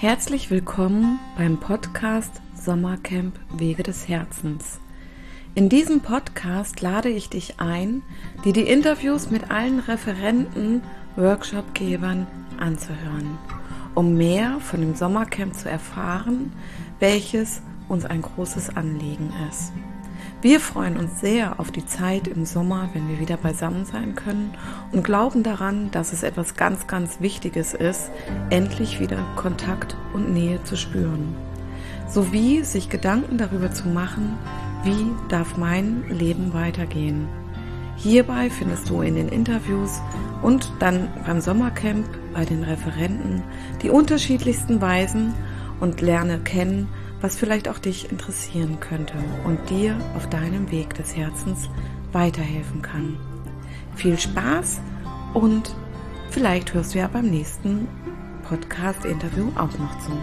Herzlich willkommen beim Podcast Sommercamp Wege des Herzens. In diesem Podcast lade ich dich ein, dir die Interviews mit allen Referenten, Workshopgebern anzuhören, um mehr von dem Sommercamp zu erfahren, welches uns ein großes Anliegen ist. Wir freuen uns sehr auf die Zeit im Sommer, wenn wir wieder beisammen sein können und glauben daran, dass es etwas ganz, ganz Wichtiges ist, endlich wieder Kontakt und Nähe zu spüren. Sowie sich Gedanken darüber zu machen, wie darf mein Leben weitergehen. Hierbei findest du in den Interviews und dann beim Sommercamp bei den Referenten die unterschiedlichsten Weisen und lerne kennen, was vielleicht auch dich interessieren könnte und dir auf deinem Weg des Herzens weiterhelfen kann. Viel Spaß und vielleicht hörst du ja beim nächsten Podcast-Interview auch noch zu.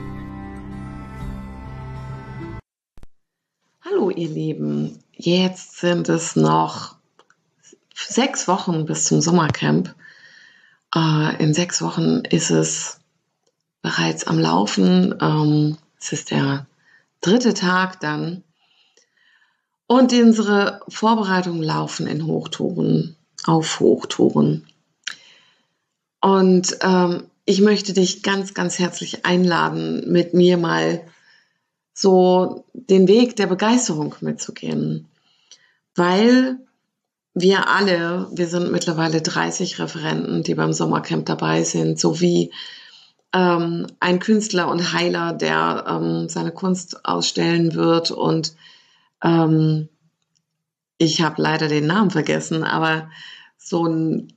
Hallo ihr Lieben, jetzt sind es noch 6 Wochen bis zum Sommercamp. In 6 Wochen ist es bereits am Laufen. Es ist der 3. Tag dann und unsere Vorbereitungen laufen in Hochtouren, auf Hochtouren. Und ich möchte dich ganz, ganz herzlich einladen, mit mir mal so den Weg der Begeisterung mitzugehen, weil wir sind mittlerweile 30 Referenten, die beim Sommercamp dabei sind, sowie ein Künstler und Heiler, der seine Kunst ausstellen wird und ich habe leider den Namen vergessen, aber so ein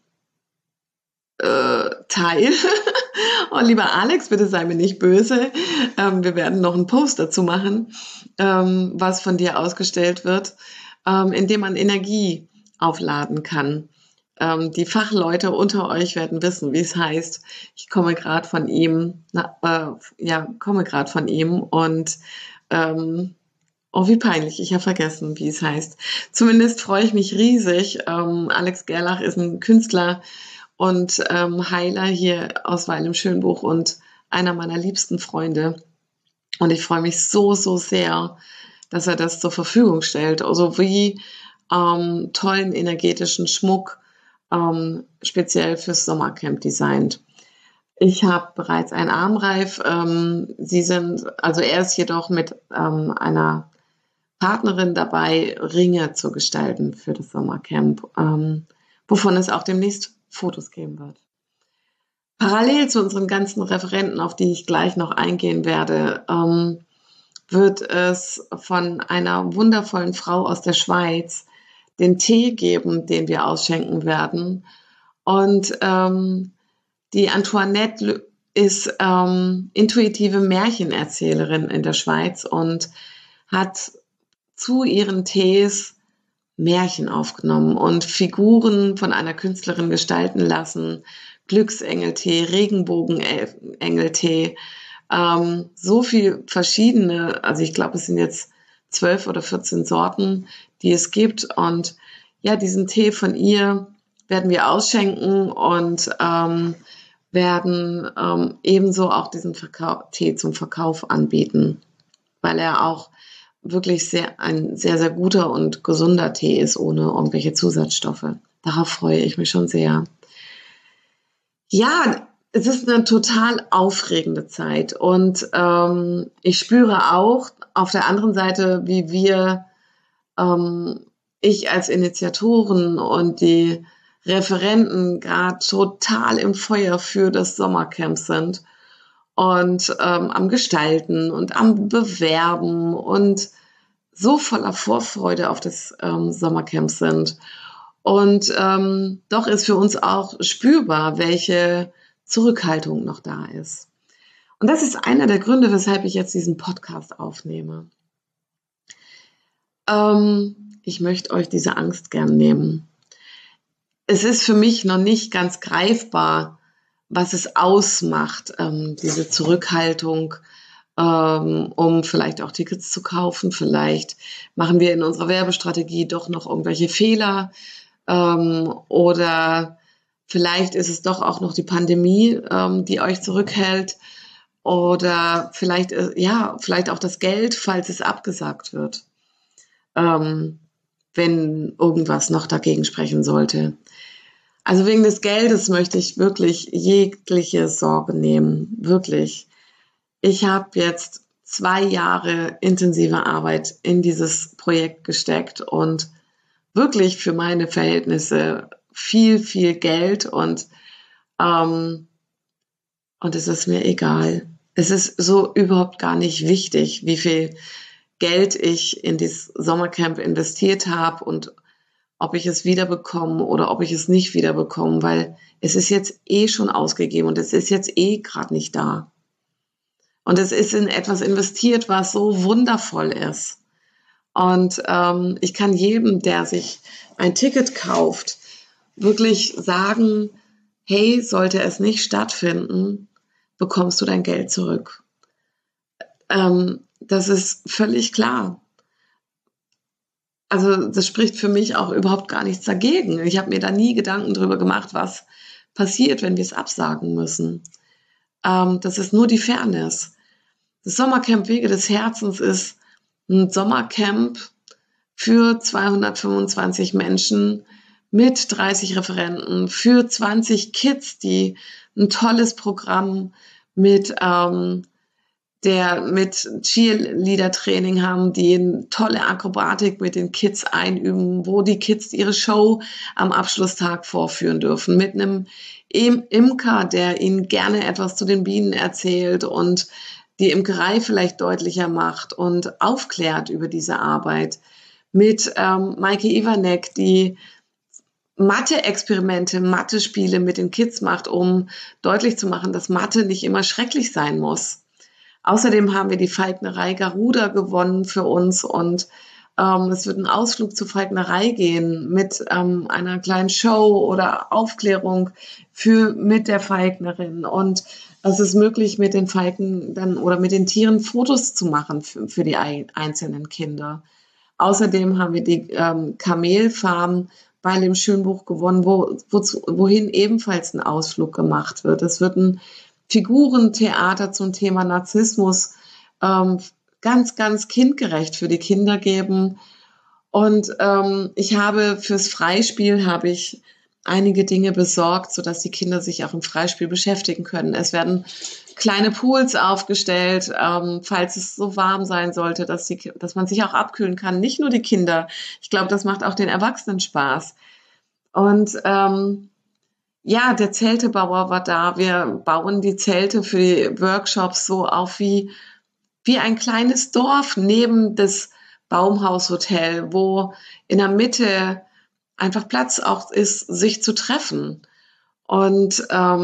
Teil, und lieber Alex, bitte sei mir nicht böse, wir werden noch einen Post dazu machen, was von dir ausgestellt wird, in dem man Energie aufladen kann. Die Fachleute unter euch werden wissen, wie es heißt. Ich komme gerade von ihm, und wie peinlich, ich habe vergessen, wie es heißt. Zumindest freue ich mich riesig. Alex Gerlach ist ein Künstler und Heiler hier aus Weil im Schönbuch und einer meiner liebsten Freunde. Und ich freue mich so, so sehr, dass er das zur Verfügung stellt. Also wie tollen energetischen Schmuck speziell fürs Sommercamp designt. Ich habe bereits einen Armreif. Er ist jedoch mit einer Partnerin dabei, Ringe zu gestalten für das Sommercamp, wovon es auch demnächst Fotos geben wird. Parallel zu unseren ganzen Referenten, auf die ich gleich noch eingehen werde, wird es von einer wundervollen Frau aus der Schweiz den Tee geben, den wir ausschenken werden. Und die Antoinette ist intuitive Märchenerzählerin in der Schweiz und hat zu ihren Tees Märchen aufgenommen und Figuren von einer Künstlerin gestalten lassen. Glücksengeltee, Regenbogenengeltee, so viel verschiedene, also ich glaube, es sind jetzt 12 oder 14 Sorten, die es gibt. Und ja, diesen Tee von ihr werden wir ausschenken und werden ebenso auch diesen Tee zum Verkauf anbieten, weil er auch wirklich ein sehr, sehr guter und gesunder Tee ist, ohne irgendwelche Zusatzstoffe. Darauf freue ich mich schon sehr. Ja, es ist eine total aufregende Zeit und ich spüre auch auf der anderen Seite, wie ich als Initiatoren und die Referenten gerade total im Feuer für das Sommercamp sind und am Gestalten und am Bewerben und so voller Vorfreude auf das Sommercamp sind. Und doch ist für uns auch spürbar, welche Zurückhaltung noch da ist. Und das ist einer der Gründe, weshalb ich jetzt diesen Podcast aufnehme. Ich möchte euch diese Angst gern nehmen. Es ist für mich noch nicht ganz greifbar, was es ausmacht, diese Zurückhaltung, um vielleicht auch Tickets zu kaufen. Vielleicht machen wir in unserer Werbestrategie doch noch irgendwelche Fehler, oder vielleicht ist es doch auch noch die Pandemie, die euch zurückhält. oder vielleicht, ja, vielleicht auch das Geld, falls es abgesagt wird, ähm, wenn irgendwas noch dagegen sprechen sollte. Also wegen des Geldes möchte ich wirklich jegliche Sorge nehmen, wirklich. Ich habe jetzt 2 Jahre intensive Arbeit in dieses Projekt gesteckt und wirklich für meine Verhältnisse viel, viel Geld ähm, und es ist mir egal. Es ist so überhaupt gar nicht wichtig, wie viel Geld ich in dieses Sommercamp investiert habe und ob ich es wiederbekomme oder ob ich es nicht wiederbekomme, weil es ist jetzt eh schon ausgegeben und es ist jetzt eh gerade nicht da. Und es ist in etwas investiert, was so wundervoll ist. Und ich kann jedem, der sich ein Ticket kauft, wirklich sagen, hey, sollte es nicht stattfinden, bekommst du dein Geld zurück. Das ist völlig klar. Also das spricht für mich auch überhaupt gar nichts dagegen. Ich habe mir da nie Gedanken drüber gemacht, was passiert, wenn wir es absagen müssen. Das ist nur die Fairness. Das Sommercamp Wege des Herzens ist ein Sommercamp für 225 Menschen mit 30 Referenten, für 20 Kids, die ein tolles Programm mit mit Cheerleader-Training haben, die eine tolle Akrobatik mit den Kids einüben, wo die Kids ihre Show am Abschlusstag vorführen dürfen, mit einem Imker, der ihnen gerne etwas zu den Bienen erzählt und die Imkerei vielleicht deutlicher macht und aufklärt über diese Arbeit, mit Maike Iwanek, die Mathe-Experimente, Mathe-Spiele mit den Kids macht, um deutlich zu machen, dass Mathe nicht immer schrecklich sein muss. Außerdem haben wir die Falknerei Garuda gewonnen für uns und es wird ein Ausflug zur Falknerei gehen mit einer kleinen Show oder Aufklärung mit der Falknerin und es ist möglich, mit den Falken dann oder mit den Tieren Fotos zu machen für die einzelnen Kinder. Außerdem haben wir die Kamelfarm bei dem Schönbuch gewonnen, wohin ebenfalls ein Ausflug gemacht wird. Es wird ein Figurentheater zum Thema Narzissmus ganz, ganz kindgerecht für die Kinder geben. Und ich habe fürs Freispiel einige Dinge besorgt, sodass die Kinder sich auch im Freispiel beschäftigen können. Es werden kleine Pools aufgestellt, falls es so warm sein sollte, dass man sich auch abkühlen kann. Nicht nur die Kinder. Ich glaube, das macht auch den Erwachsenen Spaß. Und ja, der Zeltebauer war da. Wir bauen die Zelte für die Workshops so auf wie ein kleines Dorf neben das Baumhaushotel, wo in der Mitte einfach Platz auch ist, sich zu treffen. Und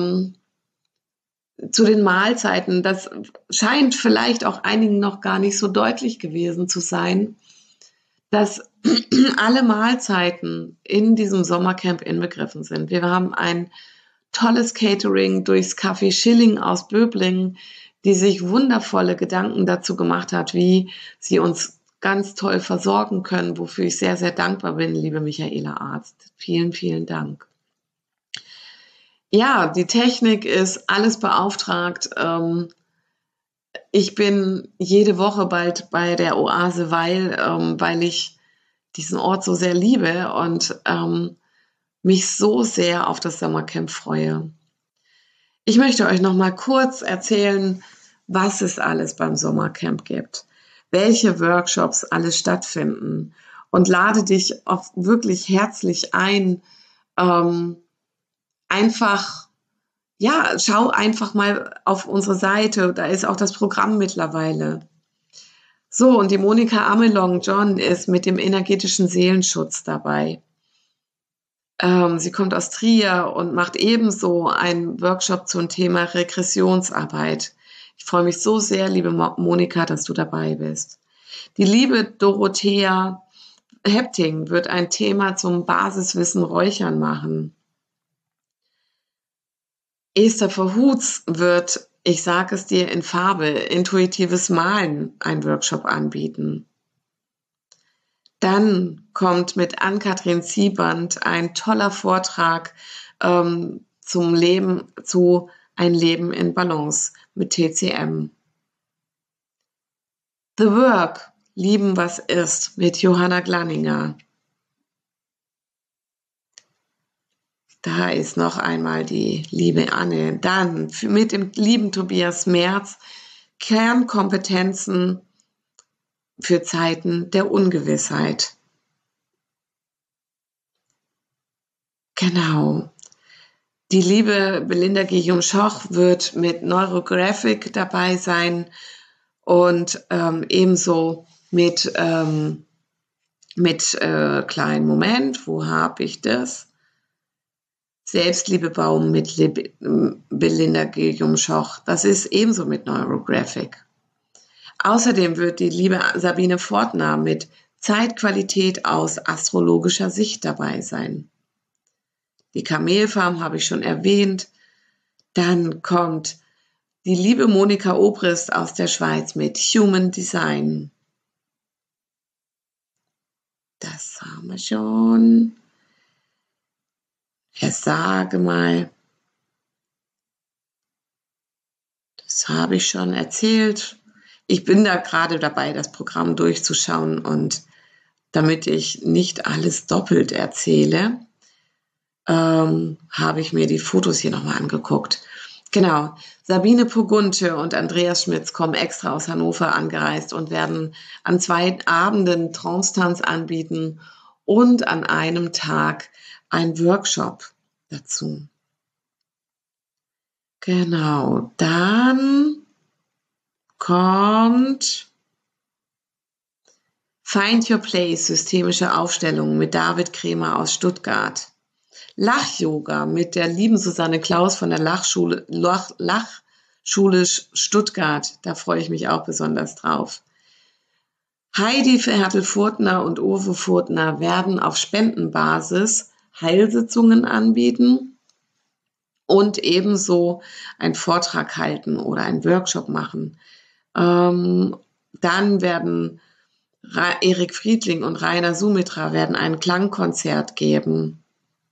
zu den Mahlzeiten, das scheint vielleicht auch einigen noch gar nicht so deutlich gewesen zu sein, dass alle Mahlzeiten in diesem Sommercamp inbegriffen sind. Wir haben ein tolles Catering durchs Café Schilling aus Böblingen, die sich wundervolle Gedanken dazu gemacht hat, wie sie uns ganz toll versorgen können, wofür ich sehr, sehr dankbar bin, liebe Michaela Arzt. Vielen, vielen Dank. Ja, die Technik ist alles beauftragt. Ich bin jede Woche bald bei der Oase weil ich diesen Ort so sehr liebe und mich so sehr auf das Sommercamp freue. Ich möchte euch noch mal kurz erzählen, was es alles beim Sommercamp gibt, welche Workshops alles stattfinden und lade dich auch wirklich herzlich ein, schau einfach mal auf unsere Seite, da ist auch das Programm mittlerweile. So, und die Monika Amelong-John ist mit dem energetischen Seelenschutz dabei. Sie kommt aus Trier und macht ebenso einen Workshop zum Thema Regressionsarbeit. Ich freue mich so sehr, liebe Monika, dass du dabei bist. Die liebe Dorothea Hepting wird ein Thema zum Basiswissen Räuchern machen. Esther Verhutz wird, ich sage es dir in Farbe, intuitives Malen einen Workshop anbieten. Dann kommt mit Ann-Kathrin Sieband ein toller Vortrag zum Leben, zu Ein Leben in Balance mit TCM. The Work, Lieben, was ist, mit Johanna Glanninger. Da ist noch einmal die liebe Anne. Dann mit dem lieben Tobias Merz, Kernkompetenzen für Zeiten der Ungewissheit. Genau. Die liebe Belinda Guillaume-Schoch wird mit Neurographic dabei sein und ebenso mit kleinen Moment, wo habe ich das? Selbstliebebaum mit Belinda Guillaume-Schoch. Das ist ebenso mit Neurographic. Außerdem wird die liebe Sabine Fortner mit Zeitqualität aus astrologischer Sicht dabei sein. Die Kamelfarm habe ich schon erwähnt. Dann kommt die liebe Monika Obrist aus der Schweiz mit Human Design. Das haben wir schon. Ich sage mal, das habe ich schon erzählt. Ich bin da gerade dabei, das Programm durchzuschauen und damit ich nicht alles doppelt erzähle, habe ich mir die Fotos hier nochmal angeguckt. Genau, Sabine Pogunte und Andreas Schmitz kommen extra aus Hannover angereist und werden an 2 Abenden Trance-Tanz anbieten und an einem Tag ein Workshop dazu. Genau, dann kommt Find Your Place, systemische Aufstellung mit David Kremer aus Stuttgart. Lach-Yoga mit der lieben Susanne Klaus von der Lachschule Stuttgart. Da freue ich mich auch besonders drauf. Heidi Hertel-Furtner und Uwe Furtner werden auf Spendenbasis Heilsitzungen anbieten und ebenso einen Vortrag halten oder einen Workshop machen. Dann werden Erik Friedling und Rainer Sumitra werden ein Klangkonzert geben.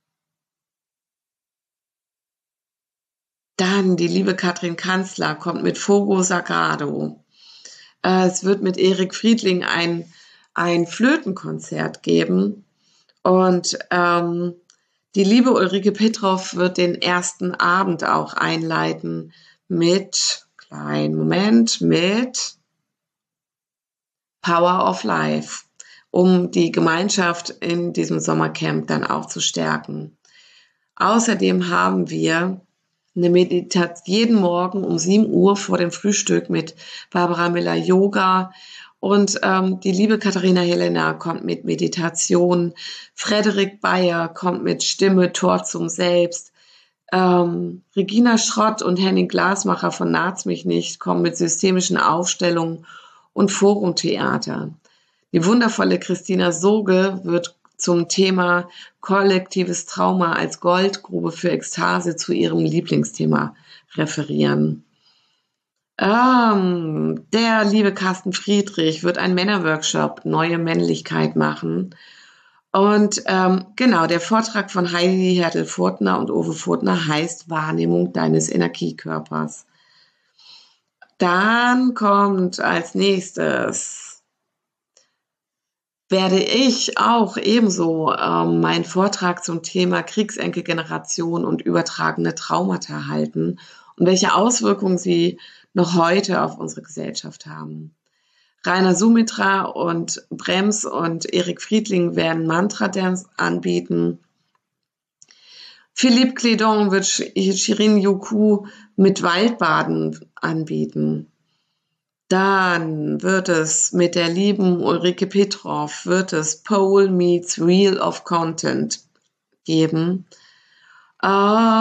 Dann die liebe Katrin Kanzler kommt mit Fogo Sagrado. Es wird mit Erik Friedling ein Flötenkonzert geben. Und die liebe Ulrike Petroff wird den ersten Abend auch einleiten mit Power of Life, um die Gemeinschaft in diesem Sommercamp dann auch zu stärken. Außerdem haben wir eine Meditation jeden Morgen um 7 Uhr vor dem Frühstück mit Barbara Miller Yoga und die liebe Katharina Helena kommt mit Meditation, Frederik Bayer kommt mit Stimme, Tor zum Selbst, Regina Schrott und Henning Glasmacher von Naht's mich nicht kommen mit systemischen Aufstellungen und Forumtheater. Die wundervolle Christina Soge wird zum Thema kollektives Trauma als Goldgrube für Ekstase zu ihrem Lieblingsthema referieren. Der liebe Carsten Friedrich wird einen Männerworkshop Neue Männlichkeit machen. Und genau, der Vortrag von Heidi Hertel-Furtner und Uwe Furtner heißt Wahrnehmung deines Energiekörpers. Dann kommt als nächstes werde ich auch ebenso meinen Vortrag zum Thema Kriegsenkelgeneration und übertragene Traumata halten und welche Auswirkungen sie noch heute auf unsere Gesellschaft haben. Rainer Sumitra und Brems und Erik Friedling werden Mantra-Dance anbieten. Philippe Clédon wird Shirin Yoku mit Waldbaden anbieten. Dann wird es mit der lieben Ulrike Petroff Pole Meets Reel of Content geben. Was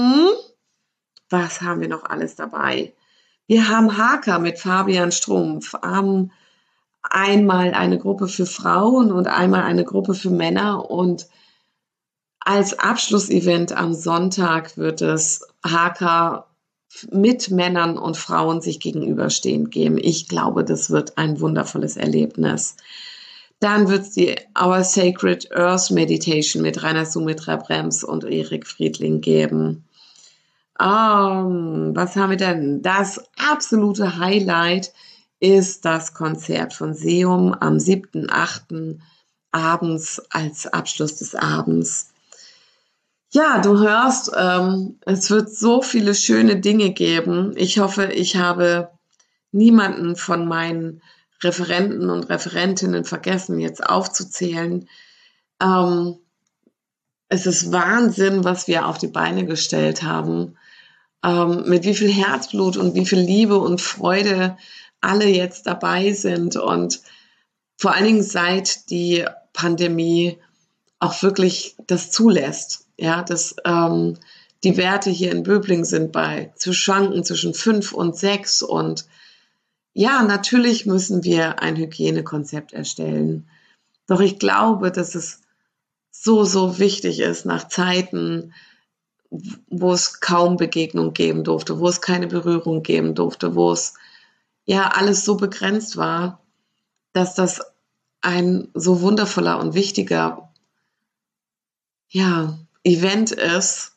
haben wir noch alles dabei? Wir haben Haka mit Fabian Strumpf, haben einmal eine Gruppe für Frauen und einmal eine Gruppe für Männer und als Abschlussevent am Sonntag wird es Haka mit Männern und Frauen sich gegenüberstehend geben. Ich glaube, das wird ein wundervolles Erlebnis. Dann wird es die Our Sacred Earth Meditation mit Rainer Sumitra Brems und Erik Friedling geben. Was haben wir denn? Das absolute Highlight ist das Konzert von Seum am 7.8. abends als Abschluss des Abends. Ja, du hörst, es wird so viele schöne Dinge geben. Ich hoffe, ich habe niemanden von meinen Referenten und Referentinnen vergessen, jetzt aufzuzählen. Ähm, Es ist Wahnsinn, was wir auf die Beine gestellt haben, mit wie viel Herzblut und wie viel Liebe und Freude alle jetzt dabei sind und vor allen Dingen seit die Pandemie auch wirklich das zulässt, ja, dass die Werte hier in Böbling sind zu schwanken zwischen 5 und 6 und ja, natürlich müssen wir ein Hygienekonzept erstellen. Doch ich glaube, dass es so wichtig ist nach Zeiten, wo es kaum Begegnung geben durfte, wo es keine Berührung geben durfte, wo es ja alles so begrenzt war, dass das ein so wundervoller und wichtiger ja, Event ist,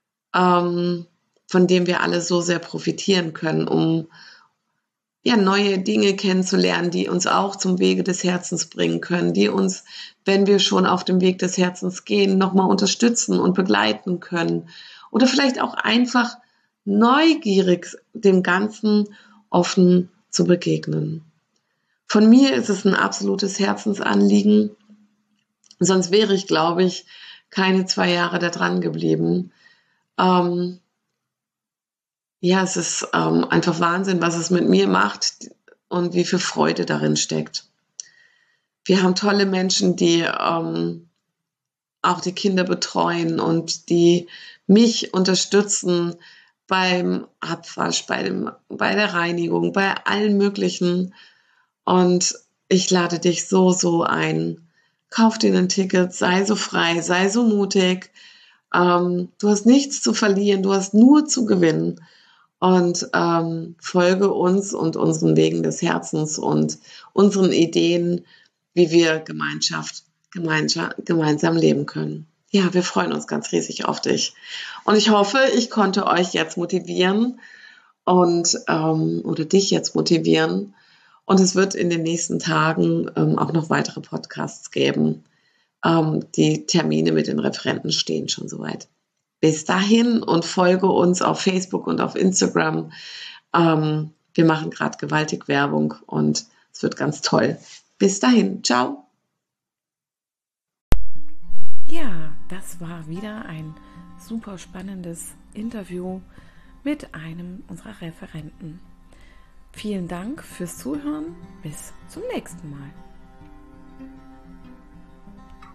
von dem wir alle so sehr profitieren können, um ja, neue Dinge kennenzulernen, die uns auch zum Wege des Herzens bringen können, die uns, wenn wir schon auf dem Weg des Herzens gehen, nochmal unterstützen und begleiten können. Oder vielleicht auch einfach neugierig dem Ganzen offen zu begegnen. Von mir ist es ein absolutes Herzensanliegen, sonst wäre ich, glaube ich, keine 2 Jahre da dran geblieben. Ähm, Ja, es ist einfach Wahnsinn, was es mit mir macht und wie viel Freude darin steckt. Wir haben tolle Menschen, die auch die Kinder betreuen und die mich unterstützen beim Abwasch, bei der Reinigung, bei allen möglichen. Und ich lade dich so ein. Kauf dir ein Ticket, sei so frei, sei so mutig. Du hast nichts zu verlieren, du hast nur zu gewinnen. Und folge uns und unseren Wegen des Herzens und unseren Ideen, wie wir gemeinsam leben können. Ja, wir freuen uns ganz riesig auf dich. Und ich hoffe, ich konnte euch jetzt motivieren und oder dich jetzt motivieren. Und es wird in den nächsten Tagen auch noch weitere Podcasts geben. Die Termine mit den Referenten stehen schon soweit. Bis dahin und folge uns auf Facebook und auf Instagram. Wir machen gerade gewaltig Werbung und es wird ganz toll. Bis dahin, ciao. Ja, das war wieder ein super spannendes Interview mit einem unserer Referenten. Vielen Dank fürs Zuhören. Bis zum nächsten Mal.